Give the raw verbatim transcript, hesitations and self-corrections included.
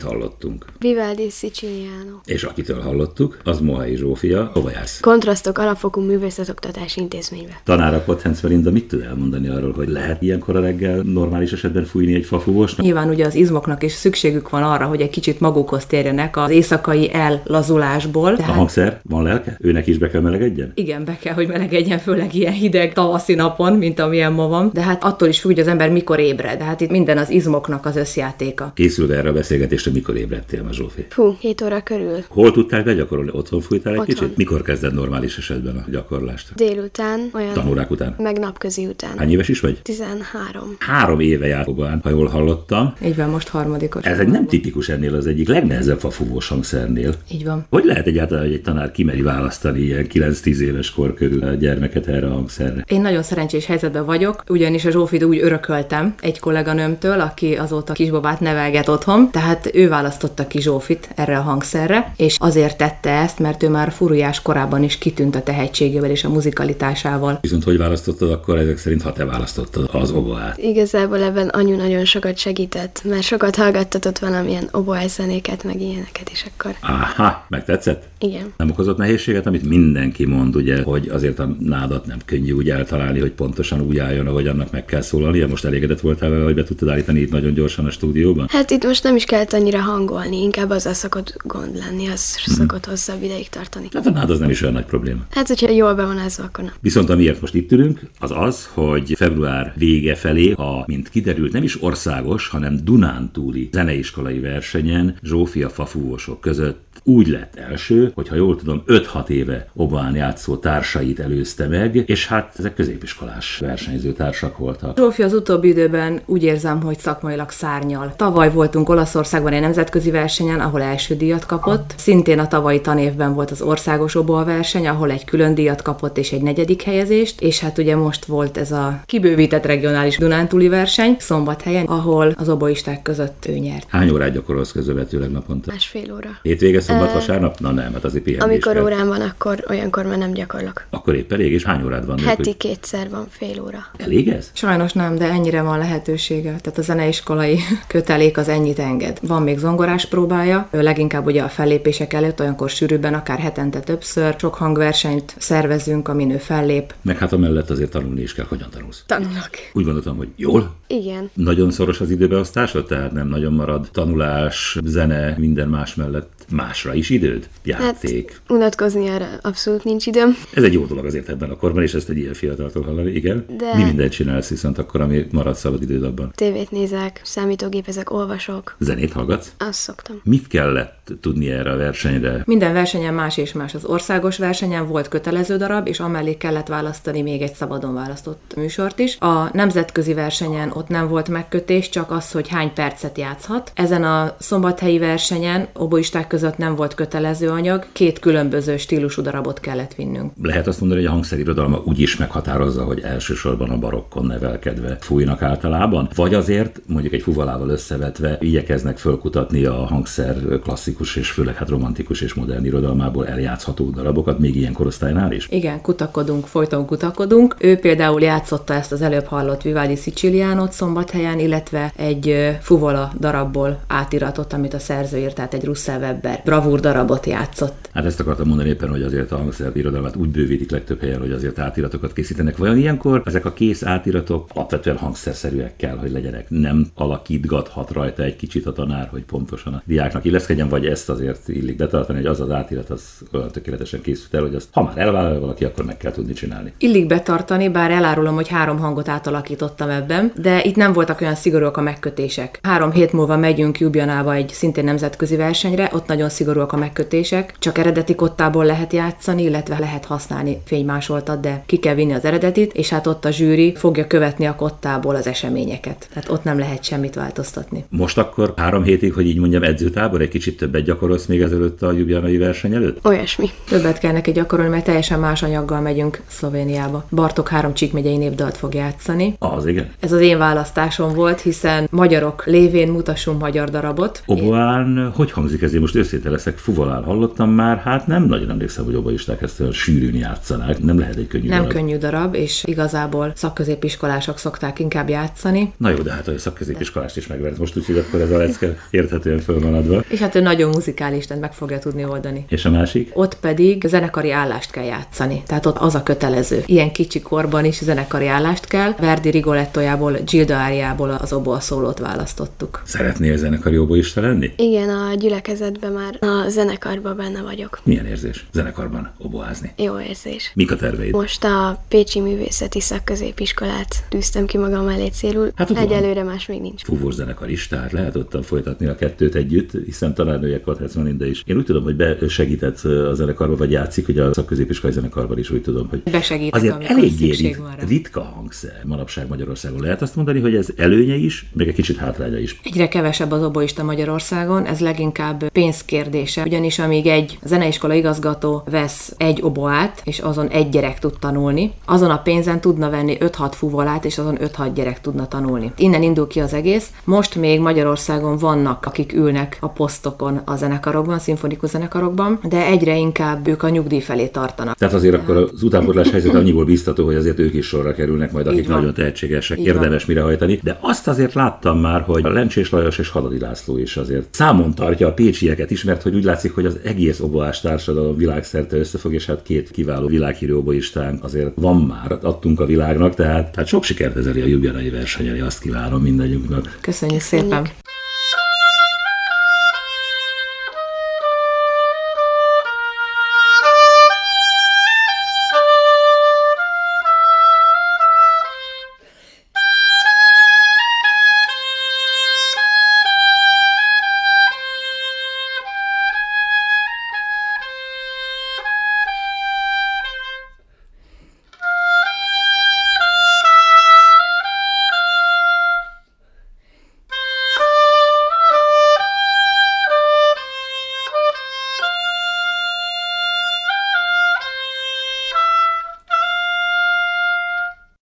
hallottunk? Vivaldi Siciliano. És akitől hallottuk, az Mohai Zsófia. Hova jársz? Kontrasztok Alapfokú Művészetoktatási Intézménybe. Tanára Potthence Melinda mit tud elmondani arról, hogy lehet ilyenkor a reggel normális esetben fújni egy fafúvósnak? Nyilván ugye az izmoknak is szükségük van arra, hogy egy kicsit magukhoz térjenek az éjszakai ellazulásból. Tehát... A hangszer van lelke? Őnek is be kell melegedjen? Igen, be kell, hogy melegedjen, főleg ilyen hideg tavaszi napon, mint amilyen ma van. De hát attól is függ, hogy az ember mikor ébred. De hát itt minden az izmoknak az összjátéka. Készül erre a beszélgetésre, mikor ébredtél ma, Zsófi? Hú, hét óra körül. Hol tudtál begyakorolni? Otthon fújtál egy Otthon. kicsit? Mikor kezded normális esetben a gyakorlást? Délután, olyan... Tanórák után? Meg napközi után. Hány éves is vagy? tizenhárom. Három éve jár Obán, ha jól hallottam. Így van, most harmadikos. Ez egy nem tipikus ennél az egyik legnehezebb fafúvós hangszernél. Így van. Hogy lehet egyáltalán, hogy egy tanár kimeri választani ilyen kilenc-tíz éves kor körül a gyermeket erre a hangszerre? Én nagyon szerencsés helyzetben vagyok, ugyanis a Zsófit úgy örököltem egy kolléganőmtől, aki azóta kisbabát nevelget otthon, tehát ő választotta ki Zsófit erre a hangszerre, és azért tette ezt, mert ő már furujás korában is kitűnt a tehetségével és a muzikalitásával. Viszont hogy választottad akkor ezek szerint, ha te választottad az oboát? Igazából ebben anyu nagyon sokat segített, mert sokat hallgattatott valamilyen oboás zenéket, meg ilyeneket is akkor. Aha, megtetszett? Igen. Nem okozott nehézséget, amit mindenki mond, ugye, hogy azért a nádat nem könnyű úgy eltalálni, hogy pontosan úgy álljon, ahogy annak meg kell szólalnia. Most elégedett voltál vele, hogy be tudtad állítani itt nagyon gyorsan a stúdióban? Hát itt most nem is kellett annyira hangolni, inkább az a szokott gond lenni, az hmm. szokott hosszabb ideig tartani. Hát a nád az nem is olyan nagy probléma. Hát, hogyha jól be van ázva, akkor nem. Viszont amiért most itt ülünk, az az, hogy február vége felé a, mint kiderült, nem is országos, hanem dunántúli zeneiskolai versenyen Zsófia fafúvósok között úgy lett első, hogy ha jól tudom, öt-hat éve Obán játszó társait előzte meg, és hát ezek középiskolás versenyző társak voltak. Zsófi az utóbbi időben úgy érzem, hogy szakmailag szárnyal. Tavaly voltunk Olaszországban egy nemzetközi versenyen, ahol első díjat kapott. Szintén a tavalyi tanévben volt az országos oboa verseny, ahol egy külön díjat kapott és egy negyedik helyezést, és hát ugye most volt ez a kibővített regionális dunántúli verseny Szombathelyen, ahol az oboisták között ő nyert. Hány órát gyakorolsz közvetőleg naponta? Másfél óra. Hétvége, szombat, vasárnap? Na nem, hát azért pihenni is Amikor kell. órán van, akkor olyankor már nem gyakorlok. Akkor épp elég, és hány órád van? Heti nélkül? kétszer van fél óra. Elég ez? Sajnos nem, de ennyire van lehetősége. Tehát a zeneiskolai kötelék az ennyit enged. Van még zongorás próbája, leginkább ugye a fellépések előtt, olyankor sűrűbben, akár hetente többször. Sok hangversenyt szervezünk, amin ő fellép. Meg hát amellett azért tanulni is kell. Hogyan tanulsz? Tanulok. Úgy gondoltam, hogy jól? Igen. Nagyon szoros az időbeosztásod, tehát nem nagyon marad tanulás, zene, minden más mellett másra is időd? Játék. Hát, unatkozni arra abszolút nincs időm. Ez egy jó dolog azért ebben a korban, és ezt egy ilyen fiataltól hallani, igen. De... Mi mindent csinálsz viszont akkor, ami marad szabad időd abban? Tévét nézek, számítógépezek, olvasok. Zenét hallgatsz? Azt szoktam. Mit kellett tudni erre a versenyre? Minden versenyen más és más. Az országos versenyen volt kötelező darab, és amellé kellett választani még egy szabadon választott műsort is. A nemzetközi versenyen ott nem volt megkötés, csak az, hogy hány percet játszhat. Ezen a szombathelyi versenyen oboisták között nem volt kötelező anyag, két különböző stílusú darabot kellett vinnünk. Lehet azt mondani, hogy a hangszerirodalma úgy is meghatározza, hogy elsősorban a barokkon nevelkedve fújnak általában? Vagy azért, mondjuk egy fuvalával összevetve, igyekeznek fölkutatni a hangszer klasszikus és főleg hát romantikus és modern irodalmából eljátszható darabokat, még ilyen korosztálynál is? Igen, kutakodunk, folyton kutakodunk. Ő például játszotta ezt az előbb hallott Vivaldi Siciliánot Szombathelyen, illetve egy fuvola darabból átiratot, amit a szerző írt, tehát egy Russell Weber bravúr darabot játszott. Hát ezt akartam mondani éppen, hogy azért a hangszer irodalmát úgy bővítik legtöbb helyen, hogy azért átiratokat készítenek. Vajon ilyenkor ezek a kész átiratok alapvetően hangszerszerűek kell, hogy legyenek? Nem alakítgathat rajta egy kicsit a tanár, hogy pontosan a diáknak illeszkedjen, vagy ezt azért illik betartani, hogy az az átirat az olyan tökéletesen készült el, hogy azt, ha már elvállal valaki, akkor meg kell tudni csinálni. Illik betartani, bár elárulom, hogy három hangot átalakítottam ebben, de itt nem voltak olyan szigorúak a megkötések. Három hét múlva megyünk Ljubljanába egy szintén nemzetközi versenyre, ott nagyon szigorúak a megkötések, csak eredeti kottából lehet játszani, illetve lehet használni fénymásoltat, de ki kell vinni az eredetit, és hát ott a zsűri fogja követni a kottából az eseményeket. Tehát ott nem lehet semmit változtatni. Most akkor három hétig, hogy így mondjam, edzőtábor, egy kicsit többet gyakorolsz még ezelőtt a ljubljanai verseny előtt? Olyasmi. Többet kell neki gyakorolni, mert teljesen más anyaggal megyünk Szlovéniába. Bartók három csíkmegyei népdalt fog játszani. Az igen. Ez az én választásom volt, hiszen magyarok lévén mutassunk magyar darabot. Oboán, hogy hangzik ez? Én most őszinte leszek, fuvolán hallottam már, hát nem nagyon emlékszem, hogy oboisták ezt olyan sűrűn játszanák. Nem lehet egy könnyű Nem darab. könnyű darab, és igazából szakközépiskolások szokták inkább játszani. Na jó, de hát a szakközépiskolást is megvert most, úgyhogy akkor ez a lecke érthetően föl van adva. És hát ő nagyon muzikális, tehát meg fogja tudni oldani. És a másik? Ott pedig zenekari állást kell játszani. Tehát ott az a kötelező. Ilyen kicsi korban is zenekari állást kell. Verdi Rigolettójából, Gilda áriából az oboaszólót választottuk. Szeretnél zenekari oboista lenni? Igen, a gyülekezetben már a zenekarban benne vagyok. Milyen érzés zenekarban oboázni? Jó érzés. Mik a terveid? Most a Pécsi Művészeti Szakközépiskolát tűztem ki magam elé célul. Hát ott van. Egyelőre más még nincs. Fúvós zenekar is, tehát lehet ottan folytatni a kettőt együtt, hiszen tanárnője Kathetsz Melinda is. Én úgy tudom, hogy besegített a zenekarba, vagy játszik, hogy a szakközépiskolai zenekarban is úgy tudom, hogy besegítek, azért amikor eléggé szükség van rá. ritka hangszer manapság Magyarországon. Lehet azt mondani, hogy ez előnye is, meg egy kicsit hátránya is. Egyre kevesebb az oboista Magyarországon, ez leginkább pénzkérdése, ugyanis amíg egy zeneiskola igazgató vesz egy oboát, és azon egy gyerek tud tanulni, azon a pénzen tudna venni öt-hat fuvolát, és azon öt-hat gyerek tudna tanulni. Innen indul ki az egész. Most még Magyarországon vannak, akik ülnek a posztokon a zenekarokban, a szimfonikus zenekarokban, de egyre inkább ők a nyugdíj felé tartanak. Tehát azért akkor az utánpótlás helyzet annyiból biztató, hogy azért ők is sorra kerülnek, majd akik nagyon tehetségesek, Így érdemes van. mire hajtani. De azt azért láttam már, hogy a Lencsés Lajos és Hadadi László is azért számon tartja a pécsieket is, mert hogy úgy látszik, hogy az egész oboás társadalom világszerte összefog, és hát két kiváló világhírű oboistánk azért van már, adtunk a világnak, tehát, tehát sok sikert ezeli a ljubljanai versenyen, azt kívánom mindannyiunknak. Köszönjük szépen!